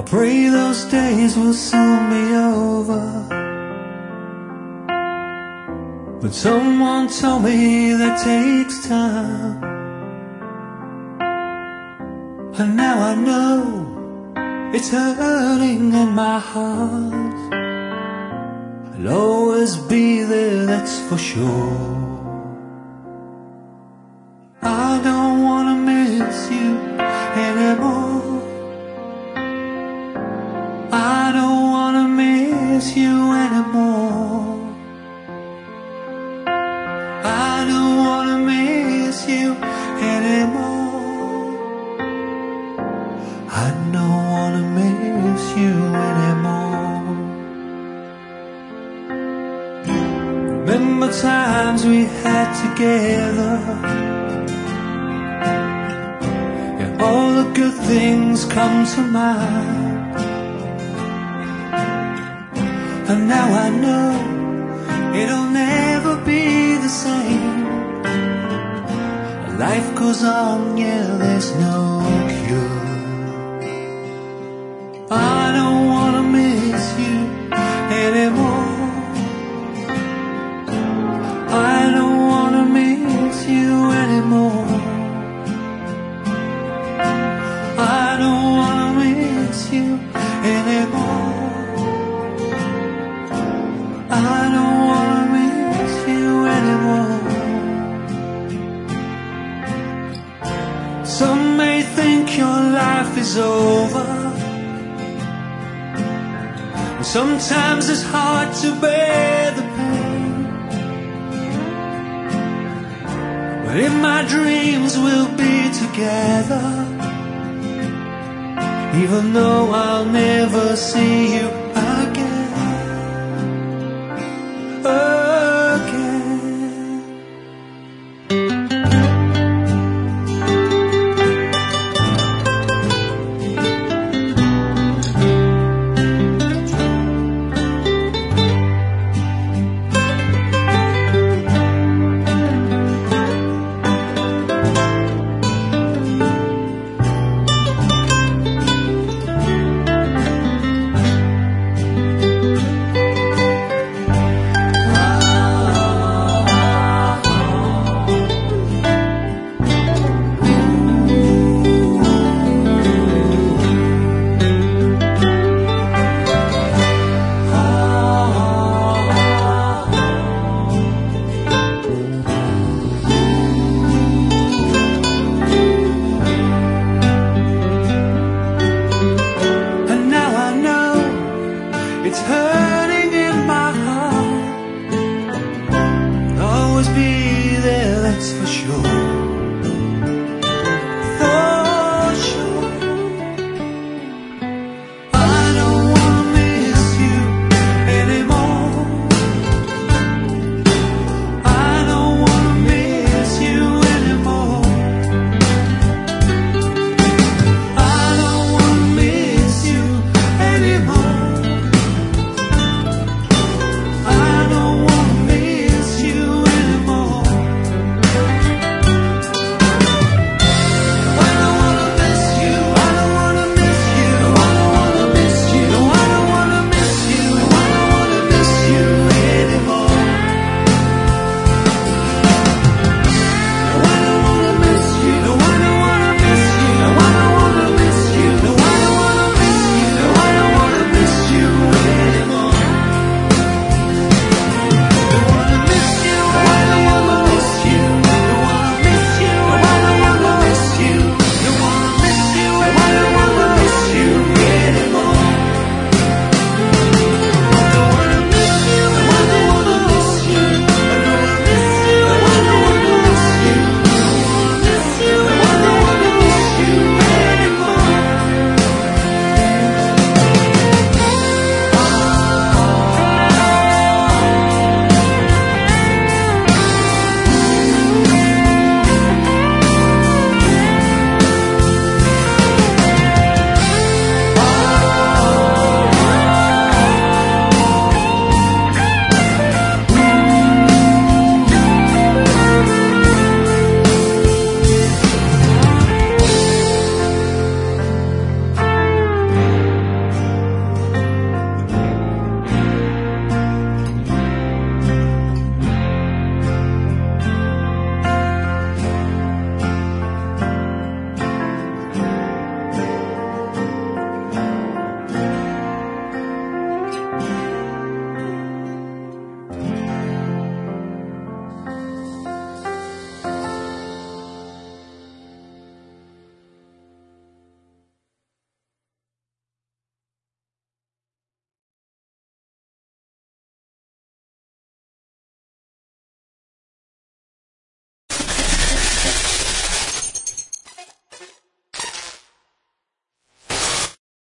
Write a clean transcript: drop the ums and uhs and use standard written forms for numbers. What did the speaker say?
pray those days will soon be over. But someone told me that takes time, and now I know it's hurting in my heart. I'll always be there, that's for sure. I don't wanna miss you anymore. I don't wanna miss you anymore. I don't wanna miss you anymore. I don't wanna miss you anymore. Remember times we had together, yeah, all the good things come to mind. And now I know it'll never be the same. Life goes on, yeah, there's no cure. I don't wanna miss you anymore. I don't wanna miss you anymore. I don't wanna miss you anymore. I don't wanna miss you anymore. Some may think your life is over. Sometimes it's hard to bear the pain, but in my dreams we'll be together, even though I'll never see you again. It's hurting in my heart. I'll always be there, that's for sure.